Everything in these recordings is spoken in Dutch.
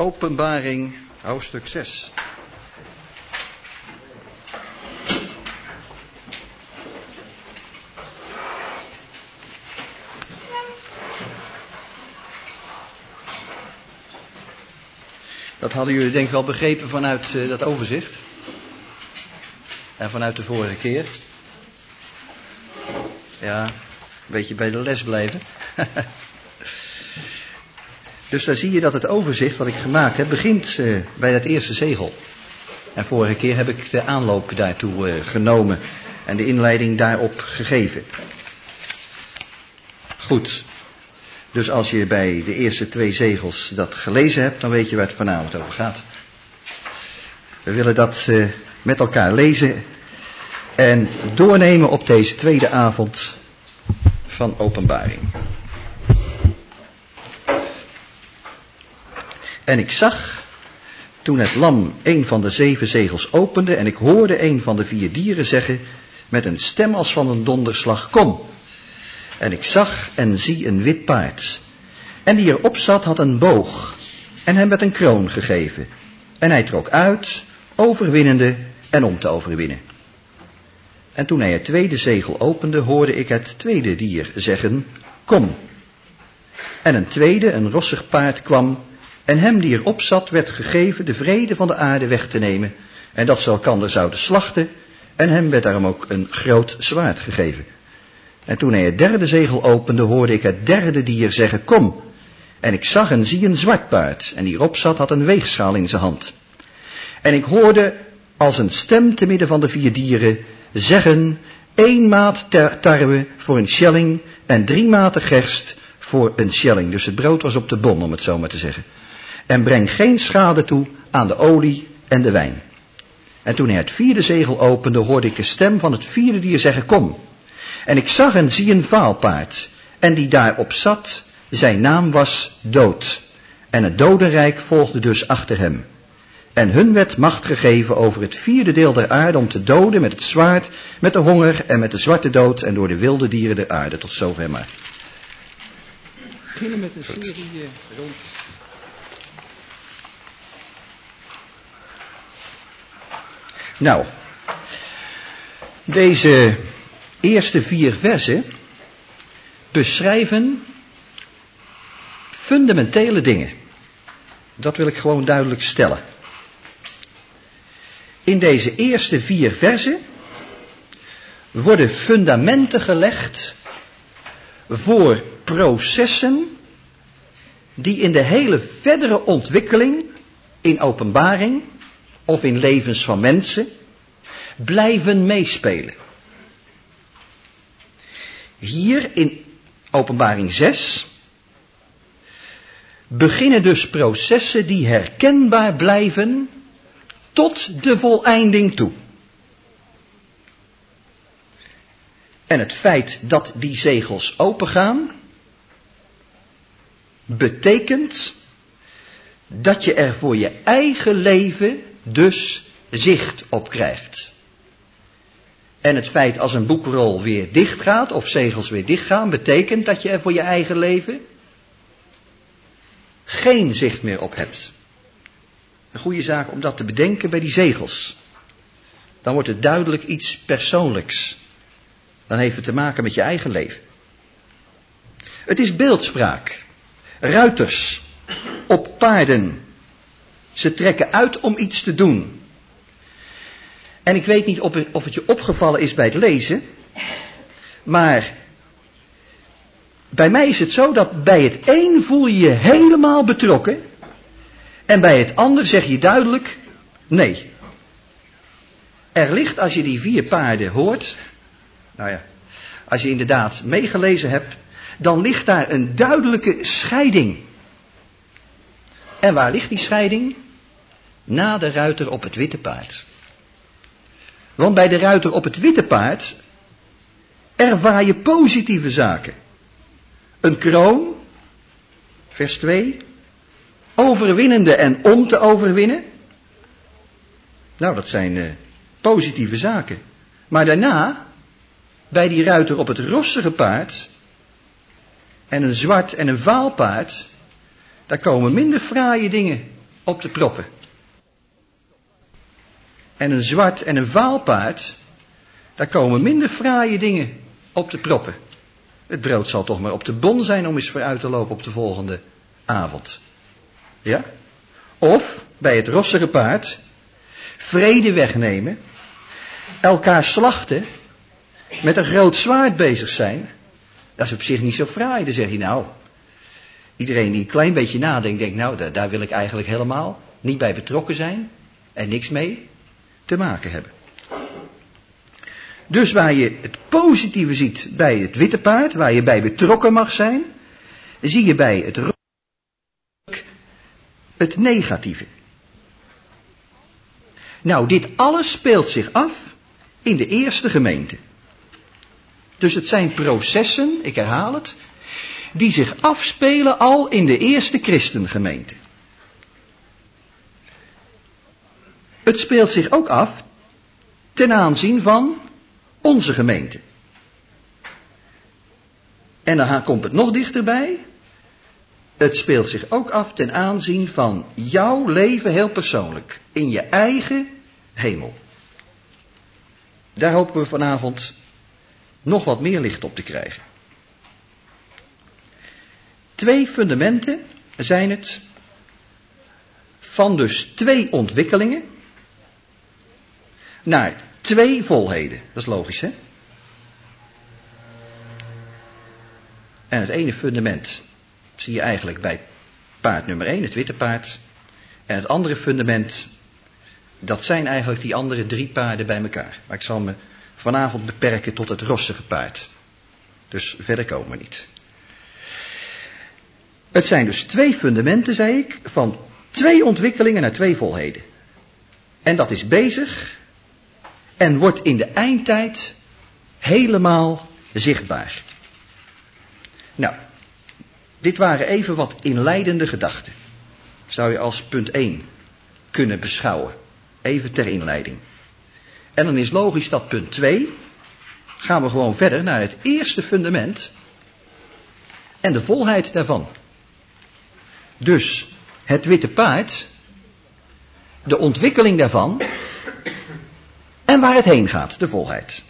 Openbaring, hoofdstuk 6. Dat hadden jullie denk ik wel begrepen vanuit dat overzicht. En vanuit de vorige keer. Ja, een beetje bij de les blijven. Dus daar zie je dat het overzicht wat ik gemaakt heb begint bij dat eerste zegel. En vorige keer heb ik de aanloop daartoe genomen en de inleiding daarop gegeven. Goed. Dus als je bij de eerste 2 zegels dat gelezen hebt, dan weet je waar het vanavond over gaat. We willen dat met elkaar lezen en doornemen op deze tweede avond van Openbaring. En ik zag, toen het lam een van de 7 zegels opende, en ik hoorde een van de 4 dieren zeggen, met een stem als van een donderslag, kom. En ik zag en zie een wit paard. En die erop zat had een boog, en hem werd een kroon gegeven. En hij trok uit, overwinnende en om te overwinnen. En toen hij het tweede zegel opende, hoorde ik het tweede dier zeggen, kom. En een tweede, een rossig paard, kwam, en hem die erop zat werd gegeven de vrede van de aarde weg te nemen, en dat ze elkander zouden slachten, en hem werd daarom ook een groot zwaard gegeven. En toen hij het derde zegel opende, hoorde ik het derde dier zeggen, kom. En ik zag en zie een zwart paard, en die erop zat had een weegschaal in zijn hand. En ik hoorde als een stem te midden van de 4 dieren zeggen, 1 maat tarwe voor een schelling en 3 maten gerst voor een schelling. Dus het brood was op de bon, om het zo maar te zeggen. En breng geen schade toe aan de olie en de wijn. En toen hij het 4e zegel opende, hoorde ik de stem van het 4e dier zeggen, kom. En ik zag en zie een vaalpaard, en die daarop zat, zijn naam was Dood. En het dodenrijk volgde dus achter hem. En hun werd macht gegeven over het 4e deel der aarde om te doden met het zwaard, met de honger en met de zwarte dood en door de wilde dieren der aarde. Tot zover maar. We beginnen met een serie rond. Nou, deze eerste 4 versen beschrijven fundamentele dingen. Dat wil ik gewoon duidelijk stellen. In deze eerste 4 versen worden fundamenten gelegd voor processen die in de hele verdere ontwikkeling in openbaring of in levens van mensen blijven meespelen. Hier in Openbaring 6 beginnen dus processen die herkenbaar blijven tot de voleinding toe. En het feit dat die zegels opengaan, betekent dat je er voor je eigen leven dus zicht op krijgt. En het feit als een boekrol weer dicht gaat, of zegels weer dichtgaan, betekent dat je er voor je eigen leven geen zicht meer op hebt. Een goede zaak om dat te bedenken bij die zegels. Dan wordt het duidelijk iets persoonlijks. Dan heeft het te maken met je eigen leven. Het is beeldspraak. Ruiters op paarden. Ze trekken uit om iets te doen. En ik weet niet of het je opgevallen is bij het lezen. Maar bij mij is het zo dat bij het een voel je je helemaal betrokken. En bij het ander zeg je duidelijk nee. Er ligt, als je die 4 paarden hoort. Nou ja, als je inderdaad meegelezen hebt. Dan ligt daar een duidelijke scheiding. En waar ligt die scheiding? Na de ruiter op het witte paard. Want bij de ruiter op het witte paard ervaar je positieve zaken. Een kroon, vers 2, overwinnende en om te overwinnen. Nou, dat zijn positieve zaken. Maar daarna, bij die ruiter op het rossige paard en een zwart en een vaal paard, daar komen minder fraaie dingen op de proppen. En een zwart en een vaal paard, daar komen minder fraaie dingen op de proppen. Het brood zal toch maar op de bon zijn om eens vooruit te lopen op de volgende avond. Ja? Of, bij het rossige paard, vrede wegnemen, elkaar slachten, met een groot zwaard bezig zijn. Dat is op zich niet zo fraai. Dan zeg je nou, iedereen die een klein beetje nadenkt, denkt nou, daar wil ik eigenlijk helemaal niet bij betrokken zijn en niks mee te maken hebben. Dus waar je het positieve ziet bij het witte paard, waar je bij betrokken mag zijn, zie je bij het negatieve. Nou, dit alles speelt zich af in de eerste gemeente. Dus het zijn processen, ik herhaal het, die zich afspelen al in de eerste christengemeente. Het speelt zich ook af ten aanzien van onze gemeente. En dan komt het nog dichterbij. Het speelt zich ook af ten aanzien van jouw leven heel persoonlijk. In je eigen hemel. Daar hopen we vanavond nog wat meer licht op te krijgen. 2 fundamenten zijn het van dus 2 ontwikkelingen naar 2 volheden. Dat is logisch, hè? En het ene fundament zie je eigenlijk bij paard nummer 1, het witte paard. En het andere fundament, dat zijn eigenlijk die andere 3 paarden bij elkaar. Maar ik zal me vanavond beperken tot het rossige paard. Dus verder komen we niet. Het zijn dus 2 fundamenten, zei ik, van 2 ontwikkelingen naar 2 volheden. En dat is bezig en wordt in de eindtijd helemaal zichtbaar. Nou, dit waren even wat inleidende gedachten. Zou je als punt 1 kunnen beschouwen. Even ter inleiding. En dan is logisch dat punt 2, gaan we gewoon verder naar het eerste fundament en de volheid daarvan. Dus het witte paard, de ontwikkeling daarvan en waar het heen gaat, de volheid.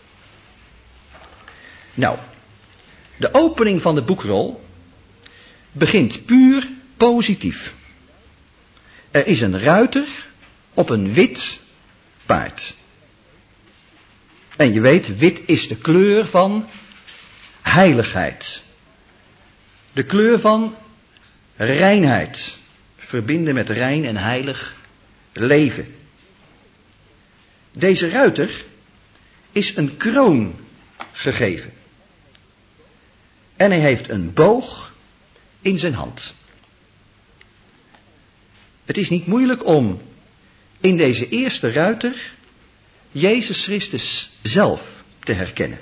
Nou, de opening van de boekrol begint puur positief. Er is een ruiter op een wit paard. En je weet, wit is de kleur van heiligheid. De kleur van reinheid. Verbinden met rein en heilig leven. Deze ruiter is een kroon gegeven. En hij heeft een boog in zijn hand. Het is niet moeilijk om in deze eerste ruiter Jezus Christus zelf te herkennen.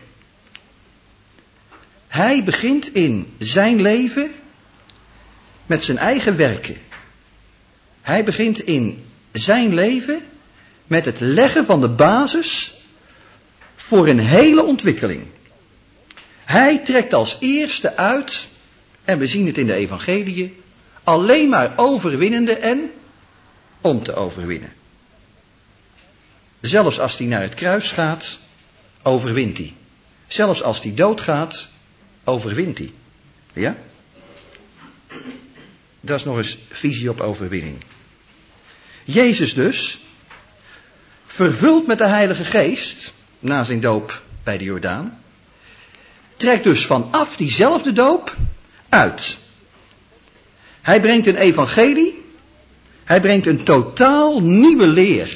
Hij begint in zijn leven met zijn eigen werken. Hij begint in zijn leven met het leggen van de basis voor een hele ontwikkeling. Hij trekt als eerste uit, en we zien het in de evangeliën, alleen maar overwinnende en om te overwinnen. Zelfs als hij naar het kruis gaat, overwint hij. Zelfs als hij doodgaat, overwint hij. Ja? Dat is nog eens visie op overwinning. Jezus dus, vervuld met de Heilige Geest, na zijn doop bij de Jordaan, trekt dus vanaf diezelfde doop uit. Hij brengt een evangelie, hij brengt een totaal nieuwe leer.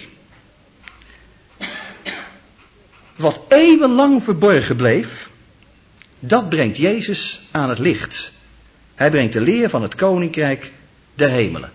Wat eeuwenlang verborgen bleef, dat brengt Jezus aan het licht. Hij brengt de leer van het koninkrijk der hemelen.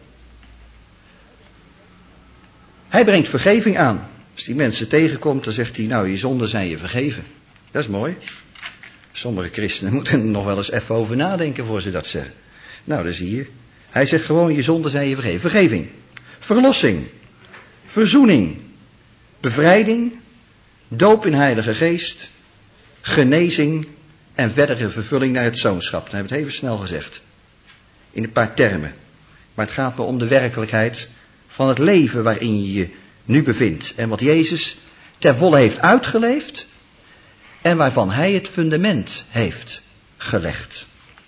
Hij brengt vergeving aan. Als die mensen tegenkomt, dan zegt hij, nou, je zonden zijn je vergeven. Dat is mooi. Sommige christenen moeten er nog wel eens even over nadenken voor ze dat zeggen. Nou, dat zie je. Hij zegt gewoon, je zonden zijn je vergeven. Vergeving, verlossing, verzoening, bevrijding, doop in Heilige Geest, genezing en verdere vervulling naar het zoonschap. Dan hebben we het even snel gezegd. In een paar termen. Maar het gaat me om de werkelijkheid van het leven waarin je je nu bevindt. En wat Jezus ten volle heeft uitgeleefd en waarvan hij het fundament heeft gelegd.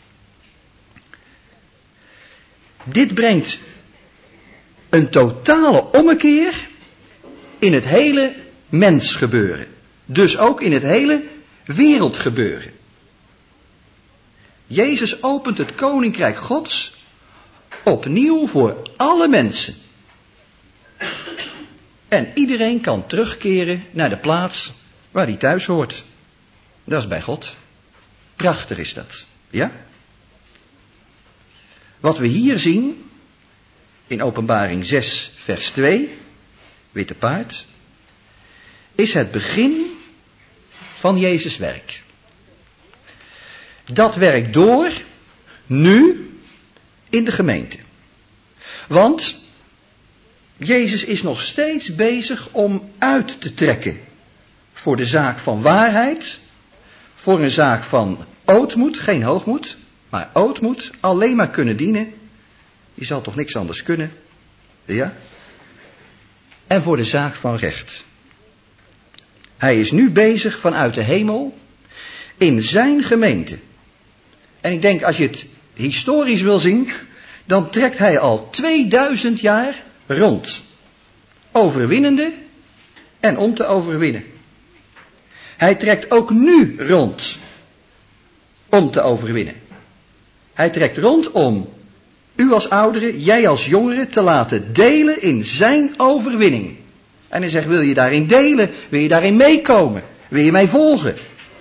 Dit brengt een totale ommekeer in het hele mensgebeuren. Dus ook in het hele wereldgebeuren. Jezus opent het koninkrijk Gods opnieuw voor alle mensen. En iedereen kan terugkeren naar de plaats waar hij thuis hoort. Dat is bij God. Prachtig is dat. Ja? Wat we hier zien in Openbaring 6 vers 2, witte paard, is het begin van Jezus' werk. Dat werkt door nu in de gemeente. Want Jezus is nog steeds bezig om uit te trekken voor de zaak van waarheid, voor een zaak van ootmoed, geen hoogmoed, maar ootmoed, alleen maar kunnen dienen. Je zal toch niks anders kunnen, ja? En voor de zaak van recht. Hij is nu bezig vanuit de hemel in zijn gemeente. En ik denk, als je het historisch wil zien, dan trekt hij al 2000 jaar rond. Overwinnende en om te overwinnen. Hij trekt ook nu rond om te overwinnen. Hij trekt rond om u als ouderen, jij als jongeren te laten delen in zijn overwinning. En hij zegt, wil je daarin delen? Wil je daarin meekomen? Wil je mij volgen?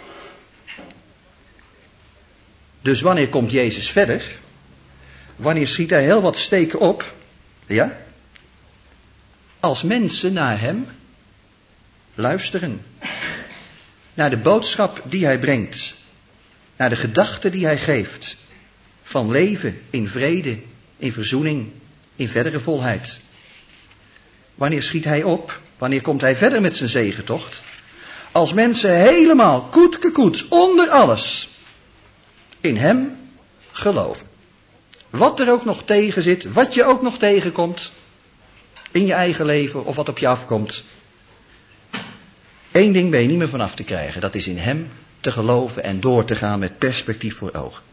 Dus wanneer komt Jezus verder? Wanneer schiet hij heel wat steken op? Ja? Als mensen naar hem luisteren. Naar de boodschap die hij brengt. Naar de gedachten die hij geeft. Van leven in vrede, in verzoening, in verdere volheid. Wanneer schiet hij op? Wanneer komt hij verder met zijn zegentocht? Als mensen helemaal koet, onder alles, in hem geloven. Wat er ook nog tegen zit, wat je ook nog tegenkomt, in je eigen leven of wat op je afkomt. Eén ding ben je niet meer vanaf te krijgen, dat is in hem te geloven en door te gaan met perspectief voor ogen.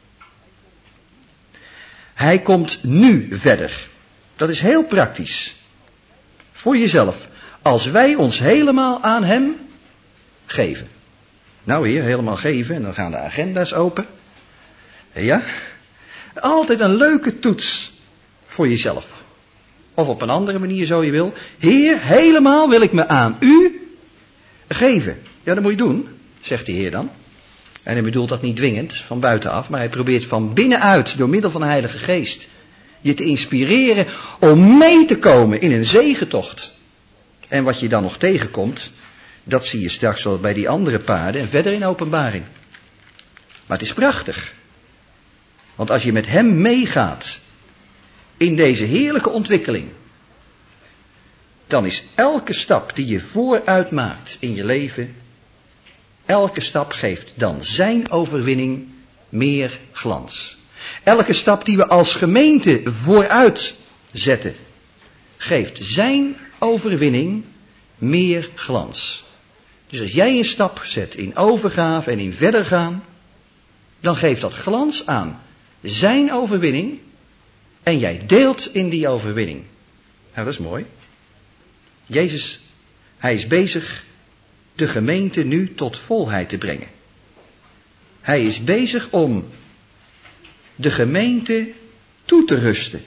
Hij komt nu verder. Dat is heel praktisch. Voor jezelf. Als wij ons helemaal aan hem geven. Nou Heer, helemaal geven en dan gaan de agenda's open. Ja? Altijd een leuke toets voor jezelf. Of op een andere manier zo je wil. Heer, helemaal wil ik me aan u geven. Ja, dat moet je doen, zegt de Heer dan. En hij bedoelt dat niet dwingend, van buitenaf, maar hij probeert van binnenuit, door middel van de Heilige Geest, je te inspireren om mee te komen in een zegentocht. En wat je dan nog tegenkomt, dat zie je straks wel bij die andere paarden en verder in Openbaring. Maar het is prachtig. Want als je met hem meegaat in deze heerlijke ontwikkeling, dan is elke stap die je vooruit maakt in je leven, elke stap geeft dan zijn overwinning meer glans. Elke stap die we als gemeente vooruit zetten, geeft zijn overwinning meer glans. Dus als jij een stap zet in overgave en in verder gaan, dan geeft dat glans aan zijn overwinning en jij deelt in die overwinning. Nou, dat is mooi. Jezus, hij is bezig de gemeente nu tot volheid te brengen. Hij is bezig om de gemeente toe te rusten.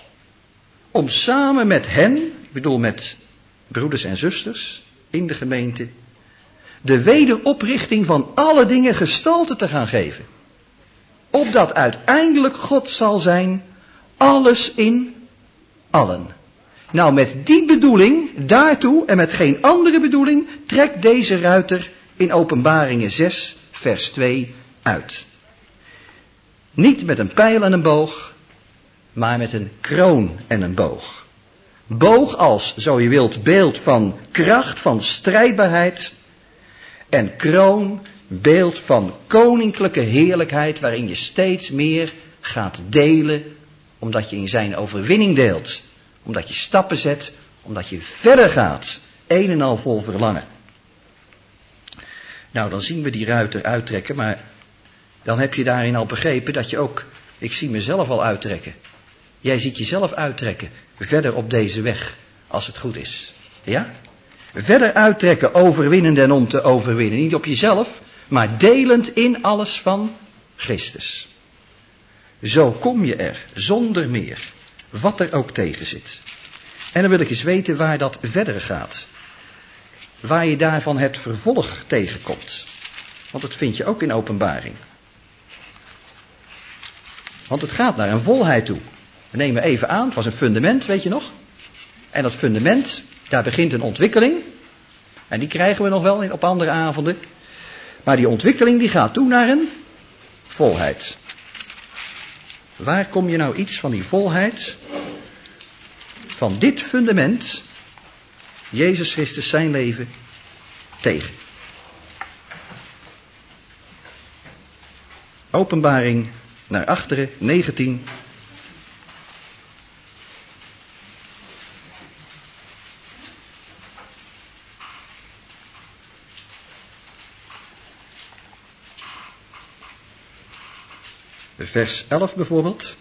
Om samen met hen, ik bedoel met broeders en zusters in de gemeente, de wederoprichting van alle dingen gestalte te gaan geven. Opdat uiteindelijk God zal zijn, alles in allen. Nou, met die bedoeling, daartoe en met geen andere bedoeling, trekt deze ruiter in Openbaringen 6, vers 2 uit. Niet met een pijl en een boog, maar met een kroon en een boog. Boog als, zo je wilt, beeld van kracht, van strijdbaarheid. En kroon, beeld van koninklijke heerlijkheid, waarin je steeds meer gaat delen Omdat je in zijn overwinning deelt. Omdat je stappen zet. Omdat je verder gaat. Een en al vol verlangen. Nou, dan zien we die ruiter uittrekken. Maar dan heb je daarin al begrepen dat je ook... Ik zie mezelf al uittrekken. Jij ziet jezelf uittrekken. Verder op deze weg. Als het goed is. Ja? Verder uittrekken, overwinnend en om te overwinnen. Niet op jezelf, maar delend in alles van Christus. Zo kom je er, zonder meer, wat er ook tegen zit. En dan wil ik eens weten waar dat verder gaat. Waar je daarvan het vervolg tegenkomt. Want dat vind je ook in Openbaring. Want het gaat naar een volheid toe. We nemen even aan, het was een fundament, weet je nog? En dat fundament, daar begint een ontwikkeling. En die krijgen we nog wel op andere avonden. Maar die ontwikkeling die gaat toe naar een volheid. Waar kom je nou iets van die volheid? Van dit fundament, Jezus Christus zijn leven, tegen? Openbaring naar achteren, 19. Vers 11 bijvoorbeeld.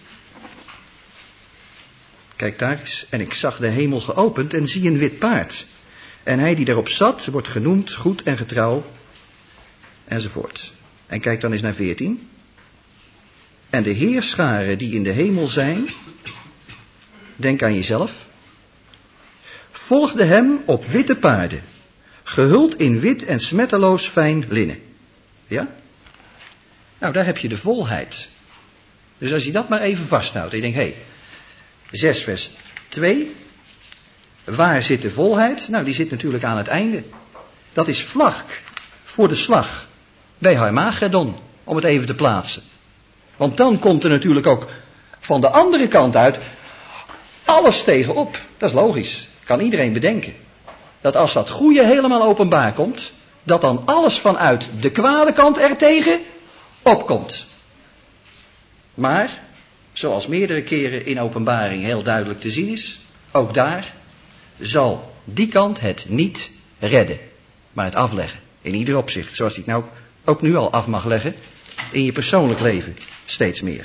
Kijk daar eens. En ik zag de hemel geopend en zie een wit paard. En hij die daarop zat wordt genoemd goed en getrouw. Enzovoort. En kijk dan eens naar 14. En de heerscharen die in de hemel zijn. Denk aan jezelf. Volgden hem op witte paarden. Gehuld in wit en smetteloos fijn linnen. Ja? Nou, daar heb je de volheid. Dus als je dat maar even vasthoudt. En je denkt, 6 vers 2. Waar zit de volheid? Nou, die zit natuurlijk aan het einde. Dat is vlak voor de slag. Bij Harmagedon, om het even te plaatsen. Want dan komt er natuurlijk ook van de andere kant uit alles tegenop. Dat is logisch. Kan iedereen bedenken. Dat als dat goede helemaal openbaar komt, dat dan alles vanuit de kwade kant er tegen opkomt. Maar, zoals meerdere keren in Openbaring heel duidelijk te zien is, ook daar zal die kant het niet redden, maar het afleggen. In ieder opzicht, zoals hij het nou ook nu al af mag leggen, in je persoonlijk leven steeds meer.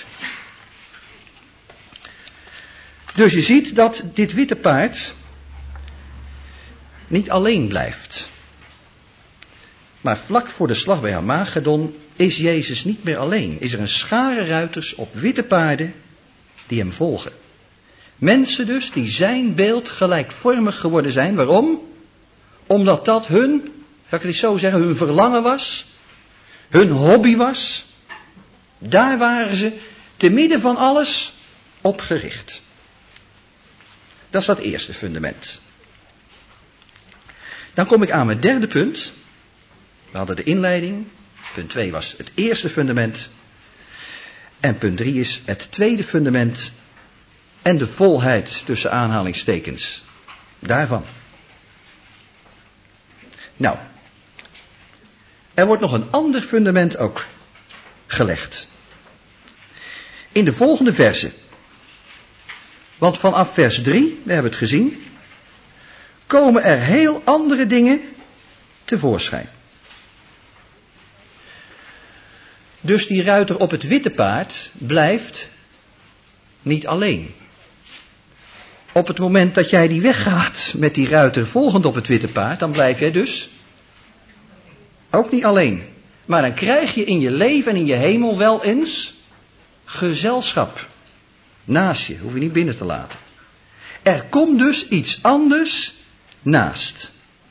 Dus je ziet dat dit witte paard niet alleen blijft. Maar vlak voor de slag bij Harmagedon is Jezus niet meer alleen. Is er een schare ruiters op witte paarden die hem volgen. Mensen dus die zijn beeld gelijkvormig geworden zijn. Waarom? Omdat dat hun, zal ik het eens zo zeggen, hun verlangen was. Hun hobby was. Daar waren ze te midden van alles op gericht. Dat is dat eerste fundament. Dan kom ik aan mijn derde punt. We hadden de inleiding. Punt 2 was het eerste fundament. En punt 3 is het tweede fundament. En de volheid tussen aanhalingstekens daarvan. Nou, er wordt nog een ander fundament ook gelegd. In de volgende versen. Want vanaf vers 3, we hebben het gezien, komen er heel andere dingen tevoorschijn. Dus die ruiter op het witte paard blijft niet alleen. Op het moment dat jij die weggaat met die ruiter volgend op het witte paard, dan blijf jij dus ook niet alleen. Maar dan krijg je in je leven en in je hemel wel eens gezelschap. Naast je, hoef je niet binnen te laten. Er komt dus iets anders naast.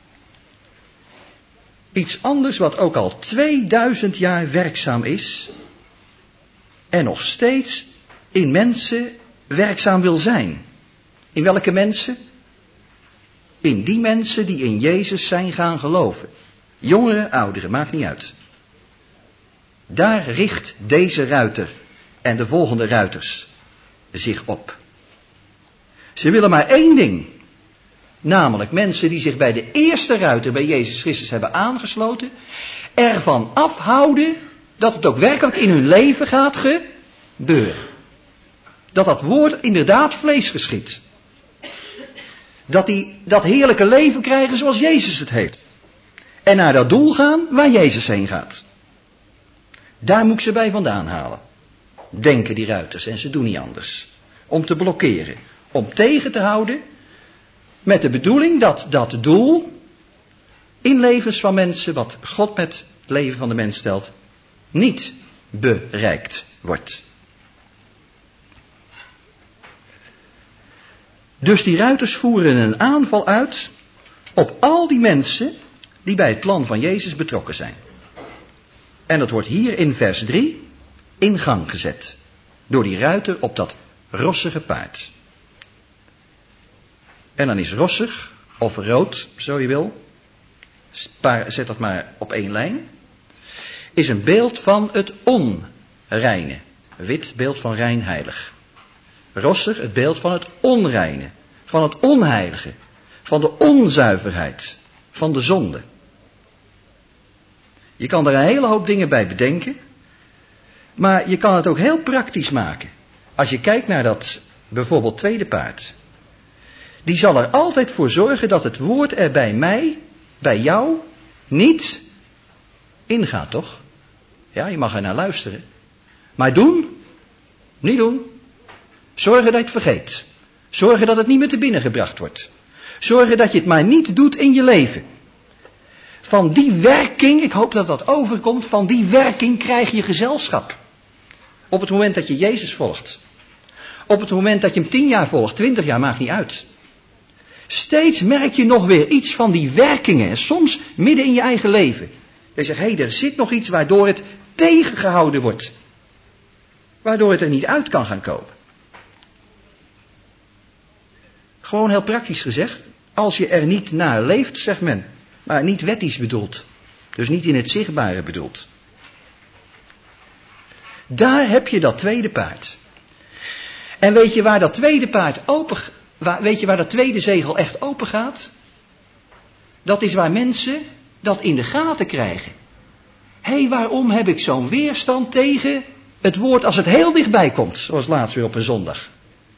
Iets anders wat ook al 2000 jaar werkzaam is. En nog steeds in mensen werkzaam wil zijn. In welke mensen? In die mensen die in Jezus zijn gaan geloven. Jongeren, ouderen, maakt niet uit. Daar richt deze ruiter en de volgende ruiters zich op. Ze willen maar één ding. Namelijk mensen die zich bij de eerste ruiter, bij Jezus Christus, hebben aangesloten. Ervan afhouden dat het ook werkelijk in hun leven gaat gebeuren. Dat dat woord inderdaad vlees geschiet. Dat die dat heerlijke leven krijgen zoals Jezus het heeft. En naar dat doel gaan waar Jezus heen gaat. Daar moet ik ze bij vandaan halen. Denken die ruiters en ze doen niet anders. Om te blokkeren. Om tegen te houden. Met de bedoeling dat dat doel in levens van mensen, wat God met het leven van de mens stelt, niet bereikt wordt. Dus die ruiters voeren een aanval uit op al die mensen die bij het plan van Jezus betrokken zijn. En dat wordt hier in vers 3 in gang gezet. Door die ruiter op dat rossige paard. En dan is rossig, of rood, zo je wil. Zet dat maar op één lijn. Is een beeld van het onreine. Wit, beeld van rein, heilig. Rossig, het beeld van het onreine. Van het onheilige. Van de onzuiverheid. Van de zonde. Je kan er een hele hoop dingen bij bedenken. Maar je kan het ook heel praktisch maken. Als je kijkt naar dat bijvoorbeeld tweede paard. Die zal er altijd voor zorgen dat het woord er bij mij, bij jou, niet ingaat, toch? Ja, je mag er naar luisteren. Maar doen, niet doen. Zorgen dat je het vergeet. Zorgen dat het niet meer te binnen gebracht wordt. Zorgen dat je het maar niet doet in je leven. Van die werking, ik hoop dat dat overkomt, van die werking krijg je gezelschap. Op het moment dat je Jezus volgt. Op het moment dat je hem 10 jaar volgt, 20 jaar, maakt niet uit. Steeds merk je nog weer iets van die werkingen. En soms midden in je eigen leven. Je zegt, hé, er zit nog iets waardoor het tegengehouden wordt. Waardoor het er niet uit kan gaan komen. Gewoon heel praktisch gezegd. Als je er niet naar leeft, zegt men. Maar niet wettisch bedoeld. Dus niet in het zichtbare bedoeld. Daar heb je dat tweede paard. En weet je waar dat tweede paard weet je waar dat tweede zegel echt open gaat? Dat is waar mensen dat in de gaten krijgen. Hé, waarom heb ik zo'n weerstand tegen het woord als het heel dichtbij komt? Zoals laatst weer op een zondag.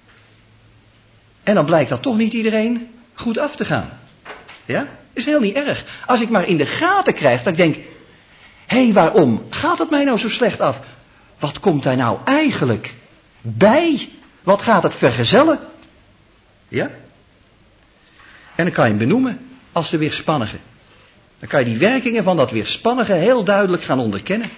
En dan blijkt dat toch niet iedereen goed af te gaan. Ja? Is heel niet erg. Als ik maar in de gaten krijg dat ik denk, hé, waarom gaat het mij nou zo slecht af? Wat komt daar nou eigenlijk bij? Wat gaat het vergezellen? Ja? En dan kan je hem benoemen als de weerspannige. Dan kan je die werkingen van dat weerspannige heel duidelijk gaan onderkennen.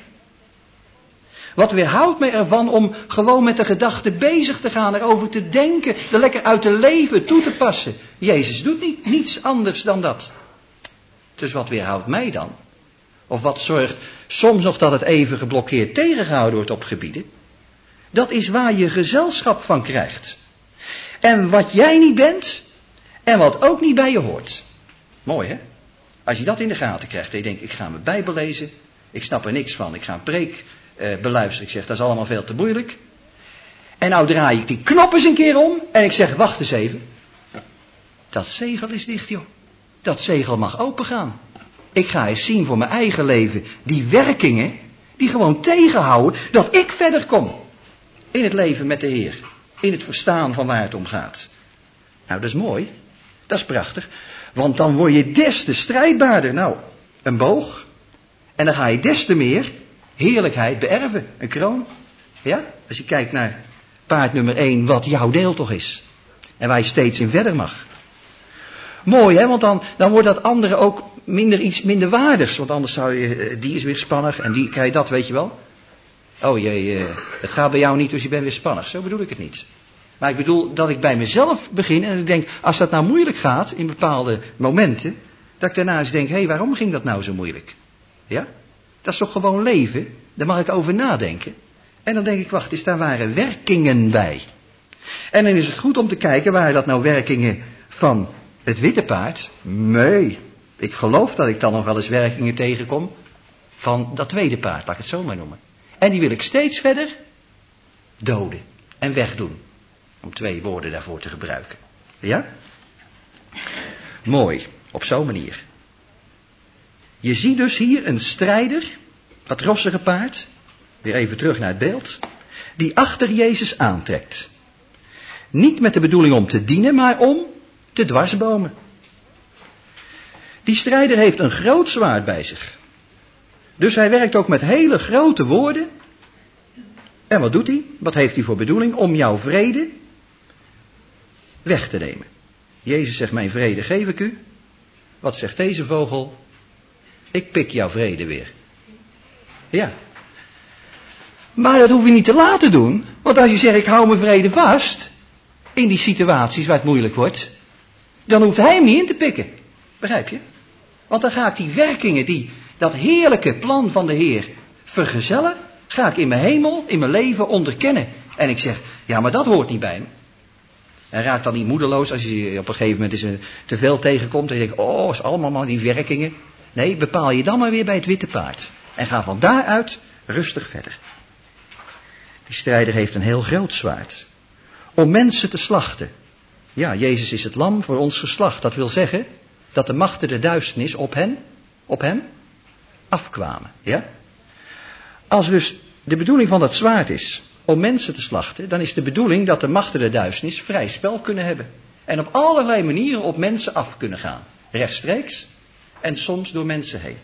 Wat weerhoudt mij ervan om gewoon met de gedachte bezig te gaan, erover te denken, er lekker uit te leven, toe te passen. Jezus doet niets anders dan dat. Dus wat weerhoudt mij dan? Of wat zorgt soms nog dat het even geblokkeerd tegengehouden wordt op gebieden? Dat is waar je gezelschap van krijgt. En wat jij niet bent en wat ook niet bij je hoort. Mooi hè? Als je dat in de gaten krijgt en je denkt, ik ga mijn Bijbel lezen, ik snap er niks van, ik ga een preek beluisteren. Ik zeg, dat is allemaal veel te moeilijk. En nou draai ik die knop eens een keer om en ik zeg, wacht eens even. Dat zegel is dicht joh. Dat zegel mag opengaan. Ik ga eens zien voor mijn eigen leven die werkingen die gewoon tegenhouden dat ik verder kom. In het leven met de Heer. In het verstaan van waar het om gaat. Nou, dat is mooi. Dat is prachtig. Want dan word je des te strijdbaarder. Nou, een boog. En dan ga je des te meer heerlijkheid beërven. Een kroon. Ja? Als je kijkt naar paard nummer 1, wat jouw deel toch is. En waar je steeds in verder mag. Mooi hè, want dan wordt dat andere ook iets minder waardigs. Want anders zou je, die is weer spannig en die krijg je dat, weet je wel. Oh jee, het gaat bij jou niet, dus je bent weer spannig. Zo bedoel ik het niet. Maar ik bedoel dat ik bij mezelf begin en ik denk, als dat nou moeilijk gaat in bepaalde momenten, dat ik daarna eens denk, hé, waarom ging dat nou zo moeilijk? Ja? Dat is toch gewoon leven? Daar mag ik over nadenken. En dan denk ik, wacht, is daar waren werkingen bij. En dan is het goed om te kijken, waren dat nou werkingen van het witte paard? Nee, ik geloof dat ik dan nog wel eens werkingen tegenkom van dat tweede paard, laat ik het zo maar noemen. En die wil ik steeds verder doden en wegdoen. Om 2 woorden daarvoor te gebruiken. Ja? Mooi, op zo'n manier. Je ziet dus hier een strijder, dat rossige paard, weer even terug naar het beeld, die achter Jezus aantrekt. Niet met de bedoeling om te dienen, maar om te dwarsbomen. Die strijder heeft een groot zwaard bij zich. Dus hij werkt ook met hele grote woorden. En wat doet hij? Wat heeft hij voor bedoeling? Om jouw vrede weg te nemen. Jezus zegt, mijn vrede geef ik u. Wat zegt deze vogel? Ik pik jouw vrede weer. Ja. Maar dat hoef je niet te laten doen. Want als je zegt, ik hou mijn vrede vast. In die situaties waar het moeilijk wordt. Dan hoeft hij hem niet in te pikken. Begrijp je? Want dan ga ik die werkingen, dat heerlijke plan van de Heer vergezellen. Ga ik in mijn hemel, in mijn leven onderkennen. En ik zeg, ja, maar dat hoort niet bij me. En raak dan niet moedeloos als je op een gegeven moment te veel tegenkomt. En je denkt, oh, is allemaal maar die werkingen. Nee, bepaal je dan maar weer bij het witte paard. En ga van daaruit rustig verder. Die strijder heeft een heel groot zwaard. Om mensen te slachten. Ja, Jezus is het lam voor ons geslacht. Dat wil zeggen dat de machten der duisternis op hem afkwamen. Ja? Als dus de bedoeling van dat zwaard is om mensen te slachten, dan is de bedoeling dat de machten der duisternis vrij spel kunnen hebben. En op allerlei manieren op mensen af kunnen gaan. Rechtstreeks en soms door mensen heen.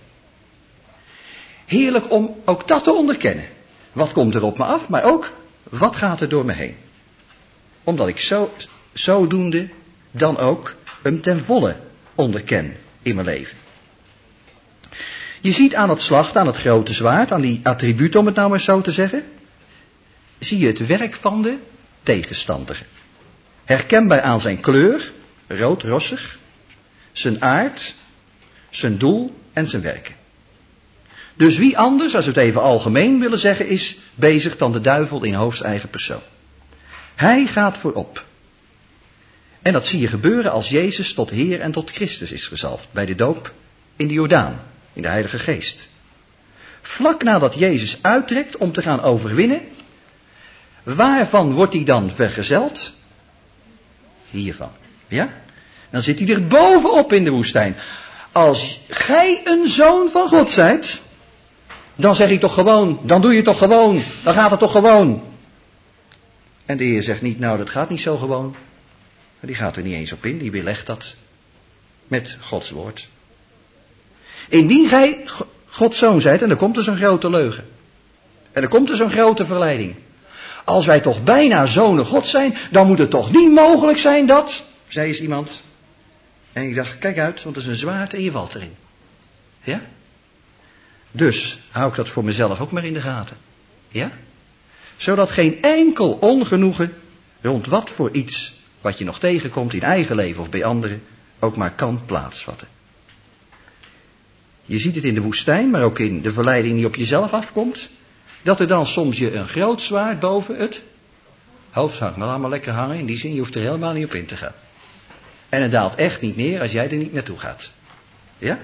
Heerlijk om ook dat te onderkennen. Wat komt er op me af, maar ook wat gaat er door me heen. Omdat ik zodoende dan ook hem ten volle onderken in mijn leven. Je ziet aan het slachten, aan het grote zwaard, aan die attributen om het nou maar zo te zeggen, zie je het werk van de tegenstander. Herkenbaar aan zijn kleur, rood-rossig, zijn aard, zijn doel en zijn werken. Dus wie anders, als we het even algemeen willen zeggen, is bezig dan de duivel in hoofdeigen persoon. Hij gaat voorop. En dat zie je gebeuren als Jezus tot Heer en tot Christus is gezalfd. Bij de doop in de Jordaan, in de Heilige Geest. Vlak nadat Jezus uittrekt om te gaan overwinnen, waarvan wordt hij dan vergezeld? Hiervan. Ja? Dan zit hij er bovenop in de woestijn. Als gij een zoon van God zijt, dan zeg ik toch gewoon, dan doe je toch gewoon, dan gaat het toch gewoon. En de Heer zegt niet, nou dat gaat niet zo gewoon. Die gaat er niet eens op in, die belegt dat met Gods woord. Indien gij Gods zoon zijt, en dan komt er zo'n grote leugen. En dan komt er zo'n grote verleiding. Als wij toch bijna zonen God zijn, dan moet het toch niet mogelijk zijn dat, zei eens iemand. En ik dacht, kijk uit, want er is een zwaard en je valt erin. Ja? Dus hou ik dat voor mezelf ook maar in de gaten. Ja? Zodat geen enkel ongenoegen rond wat voor iets wat je nog tegenkomt in eigen leven of bij anderen ook maar kan plaatsvatten. Je ziet het in de woestijn, maar ook in de verleiding die op jezelf afkomt. Dat er dan soms je een groot zwaard boven het hoofd hangt. Maar laat maar lekker hangen, in die zin, je hoeft er helemaal niet op in te gaan. En het daalt echt niet neer als jij er niet naartoe gaat. Ja?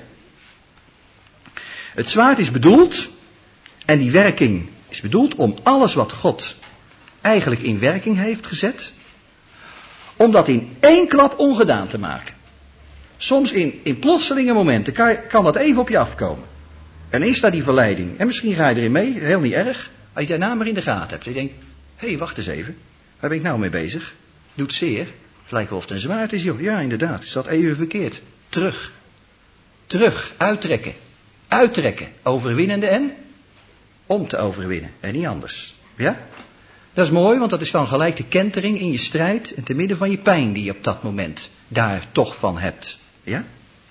Het zwaard is bedoeld, en die werking is bedoeld om alles wat God eigenlijk in werking heeft gezet, om dat in één klap ongedaan te maken. Soms in plotselinge momenten kan dat even op je afkomen. En is daar die verleiding. En misschien ga je erin mee, heel niet erg. Als je daarna maar in de gaten hebt. En je denkt, hé, wacht eens even. Waar ben ik nou mee bezig? Doet zeer. Het lijkt wel of het een zwaard is, joh. Ja, inderdaad. Is dat even verkeerd. Terug. Terug. Uittrekken. Uittrekken. Overwinnende en om te overwinnen. En niet anders. Ja? Dat is mooi, want dat is dan gelijk de kentering in je strijd en te midden van je pijn die je op dat moment daar toch van hebt. Ja?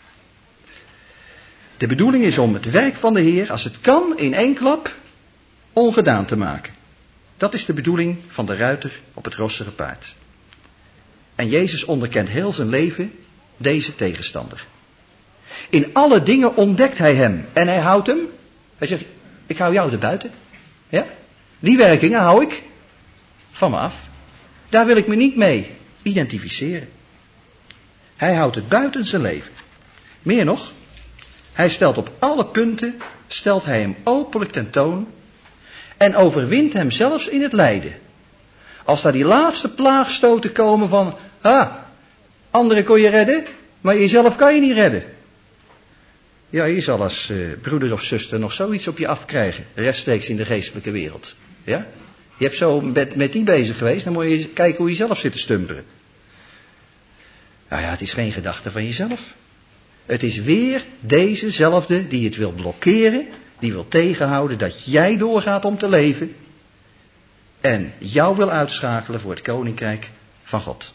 De bedoeling is om het werk van de Heer, als het kan, in één klap ongedaan te maken. Dat is de bedoeling van de ruiter op het rossige paard. En Jezus onderkent heel zijn leven deze tegenstander. In alle dingen ontdekt hij hem en hij houdt hem. Hij zegt, ik hou jou erbuiten. Ja? Die werkingen hou ik van me af. Daar wil ik me niet mee identificeren. Hij houdt het buiten zijn leven. Meer nog, hij stelt op alle punten, stelt hij hem openlijk tentoon en overwint hem zelfs in het lijden. Als daar die laatste plaagstoten komen van, anderen kon je redden, maar jezelf kan je niet redden. Ja, je zal als broeder of zuster nog zoiets op je afkrijgen, rechtstreeks in de geestelijke wereld. Ja? Je hebt zo met die bezig geweest, dan moet je kijken hoe je zelf zit te stumperen. Nou ja, het is geen gedachte van jezelf. Het is weer dezezelfde die het wil blokkeren, die wil tegenhouden dat jij doorgaat om te leven. En jou wil uitschakelen voor het koninkrijk van God.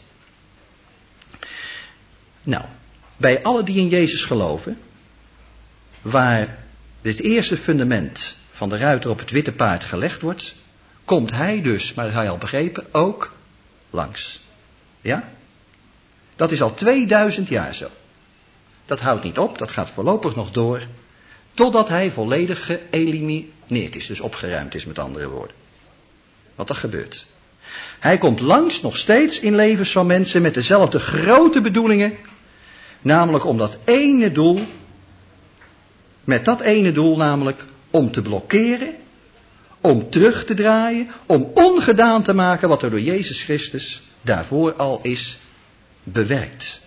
Nou, bij allen die in Jezus geloven, waar het eerste fundament van de ruiter op het witte paard gelegd wordt, komt hij dus, maar dat had je al begrepen, ook langs. Ja? Dat is al 2000 jaar zo. Dat houdt niet op, dat gaat voorlopig nog door, totdat hij volledig geëlimineerd is, dus opgeruimd is met andere woorden. Wat er gebeurt. Hij komt langs nog steeds in levens van mensen met dezelfde grote bedoelingen, namelijk om dat ene doel, met dat ene doel namelijk om te blokkeren, om terug te draaien, om ongedaan te maken wat er door Jezus Christus daarvoor al is bewerkt.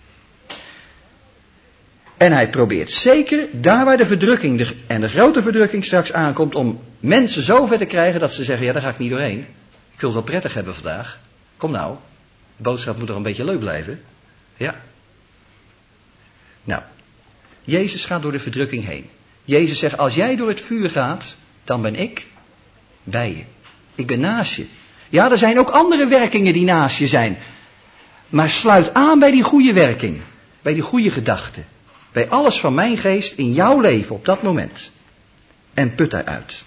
En hij probeert zeker, daar waar de verdrukking en de grote verdrukking straks aankomt, om mensen zo ver te krijgen dat ze zeggen, ja, daar ga ik niet doorheen. Ik wil het wel prettig hebben vandaag. Kom nou, de boodschap moet toch een beetje leuk blijven. Ja. Nou, Jezus gaat door de verdrukking heen. Jezus zegt, als jij door het vuur gaat, dan ben ik bij je. Ik ben naast je. Ja, er zijn ook andere werkingen die naast je zijn. Maar sluit aan bij die goede werking. Bij die goede gedachte. Bij alles van mijn geest in jouw leven op dat moment. En put daaruit.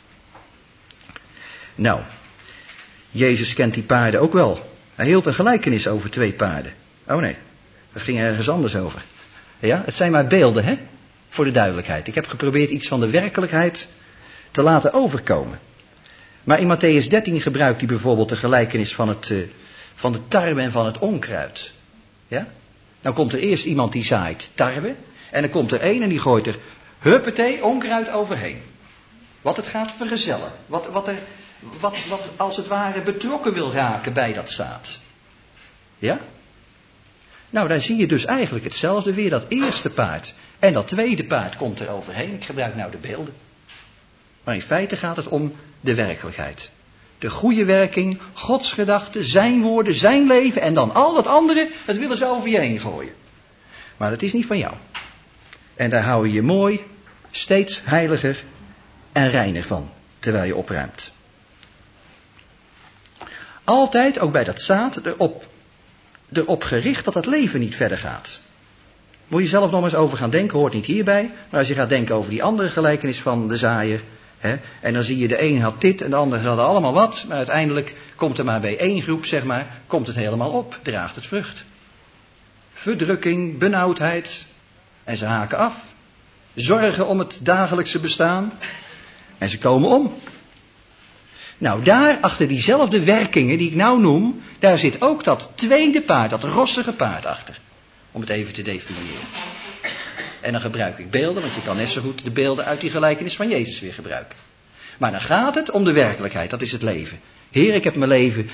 Nou, Jezus kent die paarden ook wel. Hij hield een gelijkenis over 2 paarden. Oh nee, dat ging ergens anders over. Ja, het zijn maar beelden, hè? Voor de duidelijkheid. Ik heb geprobeerd iets van de werkelijkheid te laten overkomen. Maar in Mattheüs 13 gebruikt hij bijvoorbeeld de gelijkenis van de tarwe en van het onkruid. Ja? Dan komt er eerst iemand die zaait tarwe. En dan komt er een en die gooit er huppatee onkruid overheen. Wat het gaat vergezellen. Wat als het ware betrokken wil raken bij dat zaad. Ja? Nou, daar zie je dus eigenlijk hetzelfde weer. Dat eerste paard en dat tweede paard komt er overheen. Ik gebruik nou de beelden. Maar in feite gaat het om de werkelijkheid. De goede werking, Gods gedachten, zijn woorden, zijn leven en dan al dat andere, dat willen ze over je heen gooien. Maar dat is niet van jou. En daar hou je je mooi, steeds heiliger en reiner van, terwijl je opruimt. Altijd, ook bij dat zaad, erop gericht dat het leven niet verder gaat. Moet je zelf nog eens over gaan denken, hoort niet hierbij. Maar als je gaat denken over die andere gelijkenis van de zaaier. Hè, en dan zie je de een had dit en de ander hadden allemaal wat. Maar uiteindelijk komt er maar bij één groep, zeg maar, komt het helemaal op. Draagt het vrucht. Verdrukking, benauwdheid. En ze haken af. Zorgen om het dagelijkse bestaan. En ze komen om. Nou, daar achter diezelfde werkingen die ik nou noem, daar zit ook dat tweede paard, dat rossige paard achter. Om het even te definiëren. En dan gebruik ik beelden, want je kan net zo goed de beelden uit die gelijkenis van Jezus weer gebruiken. Maar dan gaat het om de werkelijkheid, dat is het leven. Heer, ik heb mijn leven,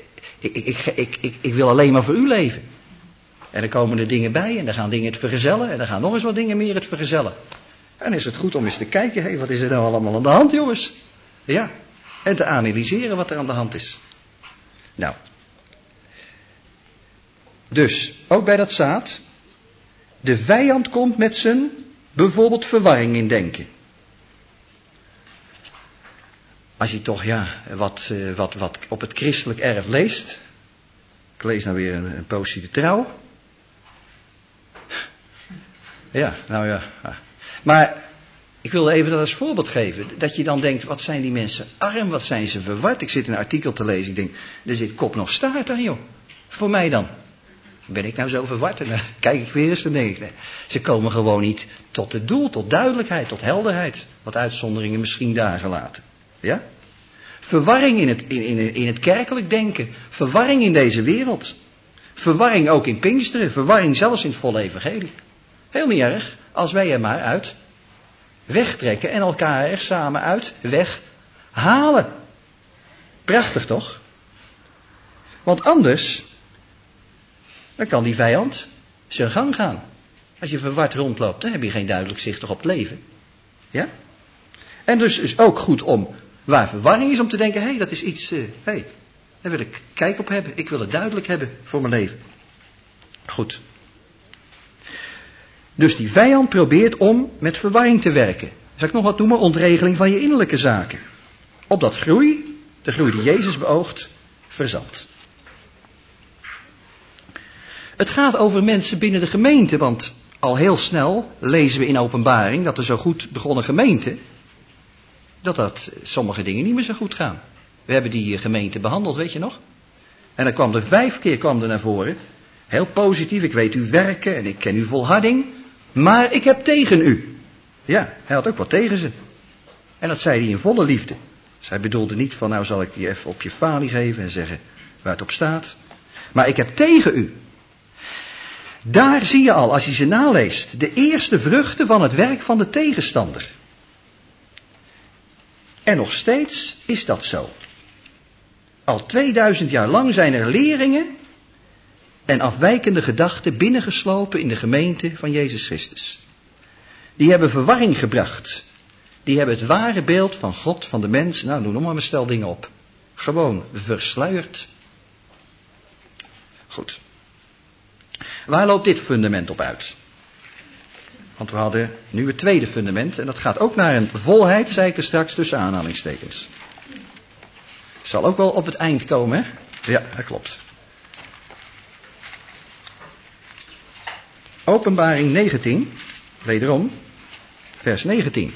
ik wil alleen maar voor u leven. En er komen er dingen bij en dan gaan dingen het vergezellen en dan gaan nog eens wat dingen meer het vergezellen. En dan is het goed om eens te kijken, hé, wat is er nou allemaal aan de hand, jongens? Ja, en te analyseren wat er aan de hand is. Nou. Dus, ook bij dat zaad. De vijand komt met zijn, bijvoorbeeld verwarring in denken. Als je toch, wat op het christelijk erf leest. Ik lees nou weer een poosje de Trouw. Ja, nou ja. Maar ik wilde even dat als voorbeeld geven. Dat je dan denkt, wat zijn die mensen arm, wat zijn ze verward. Ik zit een artikel te lezen, ik denk, er zit kop nog staart aan, joh. Voor mij dan. Ben ik nou zo verward? En dan kijk ik weer eens en denk ik, nee, ze komen gewoon niet tot het doel, tot duidelijkheid, tot helderheid. Wat uitzonderingen misschien daar gelaten. Ja? Verwarring in het kerkelijk denken. Verwarring in deze wereld. Verwarring ook in Pinksteren. Verwarring zelfs in het volle evangelie. Heel niet erg, als wij er maar uit wegtrekken en elkaar er samen uit weghalen. Prachtig toch? Want anders, dan kan die vijand zijn gang gaan. Als je verward rondloopt, dan heb je geen duidelijk zicht op het leven. Ja? En dus is ook goed om Waar verwarring is om te denken, hé, dat is iets, daar wil ik kijk op hebben. Ik wil het duidelijk hebben voor mijn leven. Goed. Dus die vijand probeert om met verwarring te werken. Zal ik nog wat noemen? Ontregeling van je innerlijke zaken. Opdat de groei die Jezus beoogt, verzandt. Het gaat over mensen binnen de gemeente, want al heel snel lezen we in Openbaring dat er zo goed begonnen gemeente, dat sommige dingen niet meer zo goed gaan. We hebben die gemeente behandeld, weet je nog? En dan kwam er 5 keer naar voren, heel positief, ik weet uw werken en ik ken uw volharding, maar ik heb tegen u. Ja, hij had ook wat tegen ze. En dat zei hij in volle liefde. Dus hij bedoelde niet van, nou zal ik die even op je falie geven en zeggen waar het op staat. Maar ik heb tegen u. Daar zie je al, als je ze naleest, de eerste vruchten van het werk van de tegenstander. En nog steeds is dat zo. Al 2000 jaar lang zijn er leringen en afwijkende gedachten binnengeslopen in de gemeente van Jezus Christus. Die hebben verwarring gebracht. Die hebben het ware beeld van God, van de mens, nou noem maar een stel dingen op. Gewoon versluierd. Goed. Waar loopt dit fundament op uit? Want we hadden nu het tweede fundament en dat gaat ook naar een volheid, zei ik er straks tussen aanhalingstekens. Zal ook wel op het eind komen, hè? Ja, dat klopt. Openbaring 19, wederom, vers 19.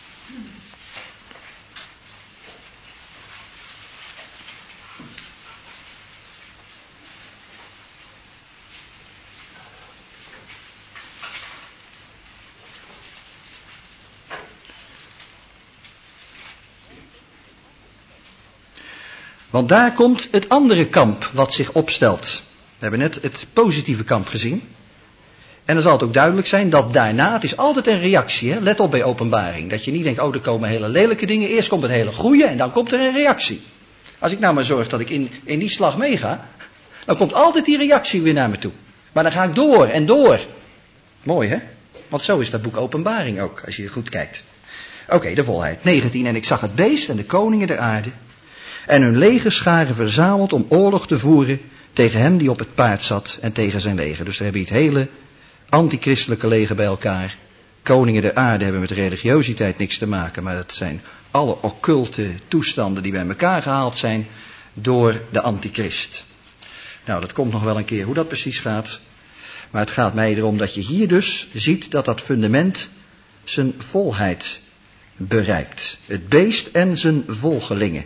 Want daar komt het andere kamp wat zich opstelt. We hebben net het positieve kamp gezien. En dan zal het ook duidelijk zijn dat daarna, het is altijd een reactie, hè? Let op bij openbaring. Dat je niet denkt, oh er komen hele lelijke dingen, eerst komt het hele goede en dan komt er een reactie. Als ik nou maar zorg dat ik in die slag meega, dan komt altijd die reactie weer naar me toe. Maar dan ga ik door en door. Mooi hè? Want zo is dat boek Openbaring ook, als je goed kijkt. Oké, de volheid. 19. En ik zag het beest en de koningen der aarde en hun legerscharen verzameld om oorlog te voeren tegen hem die op het paard zat en tegen zijn leger. Dus daar heb je het hele antichristelijke leger bij elkaar. Koningen der aarde hebben met religiositeit niks te maken, maar dat zijn alle occulte toestanden die bij elkaar gehaald zijn door de antichrist. Nou, dat komt nog wel een keer hoe dat precies gaat. Maar het gaat mij erom dat je hier dus ziet dat dat fundament zijn volheid bereikt. Het beest en zijn volgelingen.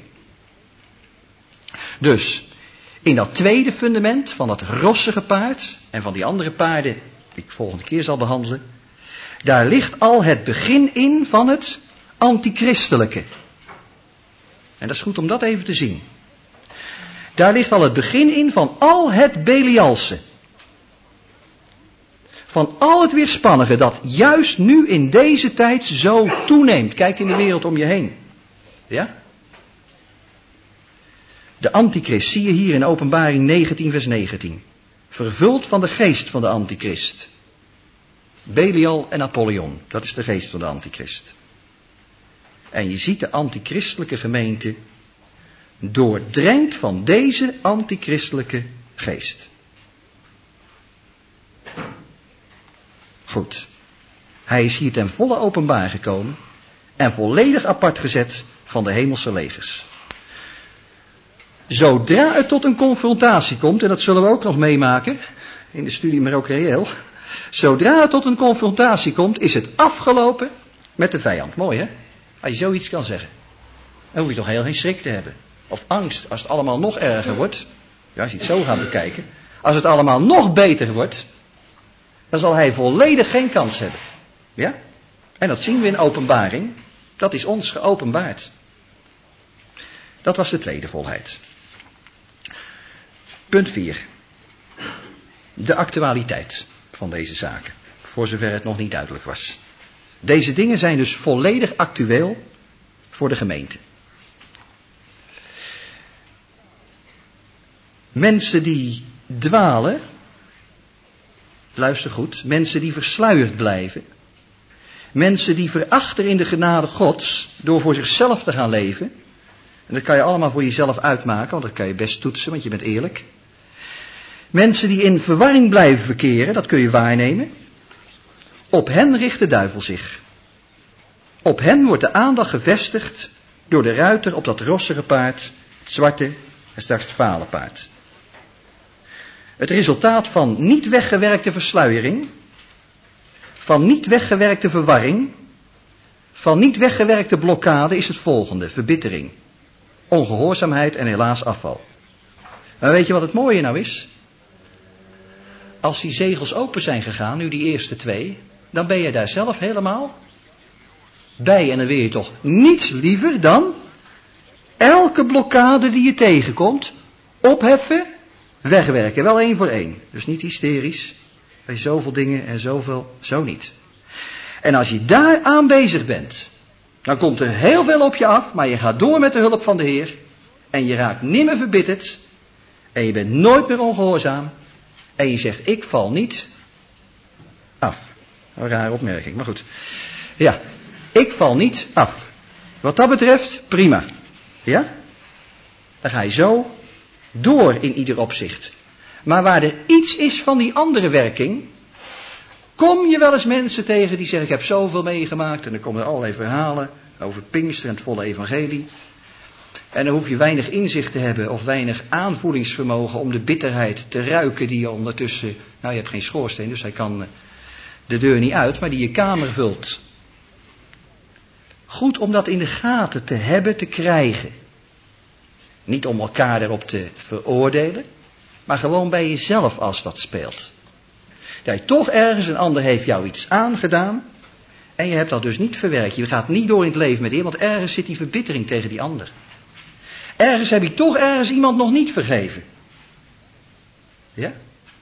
Dus, in dat tweede fundament van dat rossige paard en van die andere paarden die ik volgende keer zal behandelen, daar ligt al het begin in van het antichristelijke. En dat is goed om dat even te zien. Daar ligt al het begin in van al het Belialse. Van al het weerspannige dat juist nu in deze tijd zo toeneemt. Kijk in de wereld om je heen. Ja? De antichrist zie je hier in Openbaring 19 vers 19. Vervuld van de geest van de antichrist. Belial en Apollyon, dat is de geest van de antichrist. En je ziet de antichristelijke gemeente doordrenkt van deze antichristelijke geest. Goed. Hij is hier ten volle openbaar gekomen en volledig apart gezet van de hemelse legers. Zodra het tot een confrontatie komt, en dat zullen we ook nog meemaken, in de studie maar ook reëel. Zodra het tot een confrontatie komt, is het afgelopen met de vijand. Mooi hè? Als je zoiets kan zeggen. Dan hoef je toch heel geen schrik te hebben. Of angst, als het allemaal nog erger wordt. Ja, als je het zo gaat bekijken. Als het allemaal nog beter wordt, dan zal hij volledig geen kans hebben. Ja? En dat zien we in Openbaring. Dat is ons geopenbaard. Dat was de tweede volheid. Punt 4. De actualiteit van deze zaken. Voor zover het nog niet duidelijk was. Deze dingen zijn dus volledig actueel voor de gemeente. Mensen die dwalen, luister goed, mensen die versluierd blijven, mensen die verachten in de genade Gods door voor zichzelf te gaan leven, En dat kan je allemaal voor jezelf uitmaken, want dat kan je best toetsen, want je bent eerlijk. Mensen die in verwarring blijven verkeren, dat kun je waarnemen. Op hen richt de duivel zich. Op hen wordt de aandacht gevestigd door de ruiter op dat rossige paard, het zwarte en straks het vale paard. Het resultaat van niet weggewerkte versluiering, van niet weggewerkte verwarring, van niet weggewerkte blokkade is het volgende: verbittering, ongehoorzaamheid en helaas afval. Maar weet je wat het mooie nou is? Als die zegels open zijn gegaan, nu die eerste 2, dan ben je daar zelf helemaal bij. En dan wil je toch niets liever dan elke blokkade die je tegenkomt opheffen, wegwerken. Wel 1 voor 1. Dus niet hysterisch bij zoveel dingen en zoveel, zo niet. En als je daar aanwezig bent, dan komt er heel veel op je af, maar je gaat door met de hulp van de Heer. En je raakt nimmer verbitterd. En je bent nooit meer ongehoorzaam. En je zegt, ik val niet af. Een rare opmerking, maar goed. Ja, ik val niet af. Wat dat betreft, prima. Ja? Dan ga je zo door in ieder opzicht. Maar waar er iets is van die andere werking, kom je wel eens mensen tegen die zeggen, ik heb zoveel meegemaakt. En dan komen er allerlei verhalen over Pinkster en het volle evangelie. En dan hoef je weinig inzicht te hebben of weinig aanvoelingsvermogen om de bitterheid te ruiken die je ondertussen, nou je hebt geen schoorsteen, dus hij kan de deur niet uit, maar die je kamer vult. Goed om dat in de gaten te hebben, te krijgen. Niet om elkaar daarop te veroordelen, maar gewoon bij jezelf als dat speelt. Dat je toch ergens, een ander heeft jou iets aangedaan en je hebt dat dus niet verwerkt. Je gaat niet door in het leven met de Heer, want ergens zit die verbittering tegen die ander. Ergens heb je toch ergens iemand nog niet vergeven. Ja?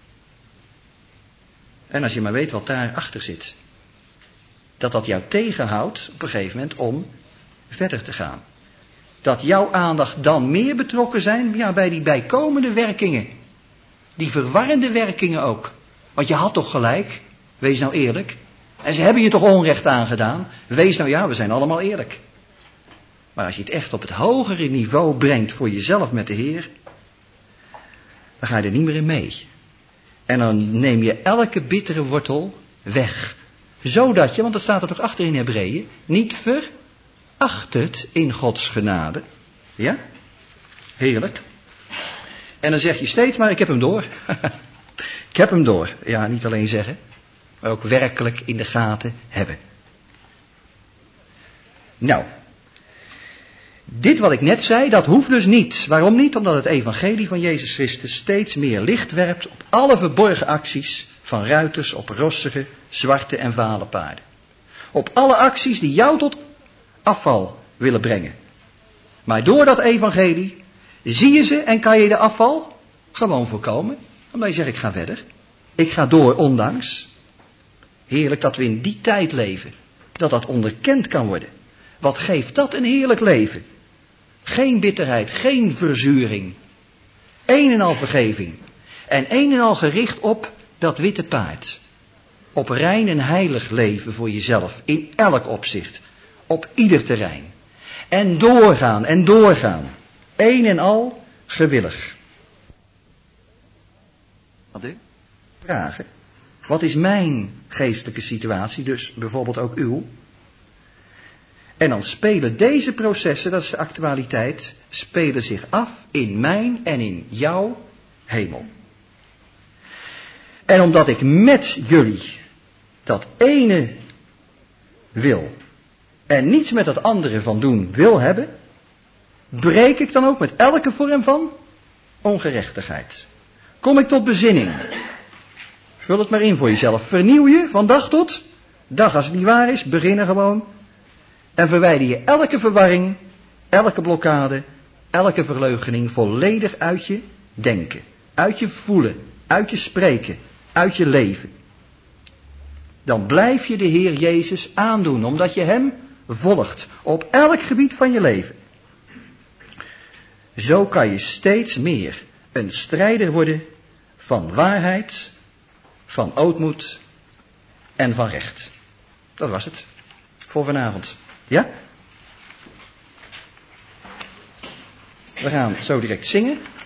En als je maar weet wat daarachter zit. Dat jou tegenhoudt op een gegeven moment om verder te gaan. Dat jouw aandacht dan meer betrokken zijn bij die bijkomende werkingen. Die verwarrende werkingen ook. Want je had toch gelijk, wees nou eerlijk. En ze hebben je toch onrecht aangedaan. Wees nou, ja, we zijn allemaal eerlijk. Maar als je het echt op het hogere niveau brengt voor jezelf met de Heer, dan ga je er niet meer in mee. En dan neem je elke bittere wortel weg. Zodat je, want dat staat er toch achter in Hebreeën, niet verachtert in Gods genade. Ja? Heerlijk. En dan zeg je steeds maar, ik heb hem door. Ik heb hem door. Ja, niet alleen zeggen, maar ook werkelijk in de gaten hebben. Nou, dit wat ik net zei, dat hoeft dus niet. Waarom niet? Omdat het evangelie van Jezus Christus steeds meer licht werpt op alle verborgen acties van ruiters op rossige, zwarte en vale paarden. Op alle acties die jou tot afval willen brengen. Maar door dat evangelie zie je ze en kan je de afval gewoon voorkomen. Omdat je zegt, ik ga verder. Ik ga door ondanks. Heerlijk dat we in die tijd leven. Dat onderkend kan worden. Wat geeft dat een heerlijk leven? Geen bitterheid, geen verzuring. Een en al vergeving. En een en al gericht op dat witte paard. Op rein en heilig leven voor jezelf. In elk opzicht. Op ieder terrein. En doorgaan en doorgaan. Een en al gewillig. Wat u? Vragen. Wat is mijn geestelijke situatie? Dus bijvoorbeeld ook uw. En dan spelen deze processen, dat is de actualiteit, spelen zich af in mijn en in jouw hemel. En omdat ik met jullie dat ene wil en niets met dat andere van doen wil hebben, breek ik dan ook met elke vorm van ongerechtigheid. Kom ik tot bezinning. Vul het maar in voor jezelf. Vernieuw je van dag tot dag. Als het niet waar is, begin er gewoon. En verwijder je elke verwarring, elke blokkade, elke verleugening volledig uit je denken. Uit je voelen, uit je spreken, uit je leven. Dan blijf je de Heer Jezus aandoen, omdat je hem volgt op elk gebied van je leven. Zo kan je steeds meer een strijder worden van waarheid, van ootmoed en van recht. Dat was het voor vanavond. Ja? We gaan zo direct zingen.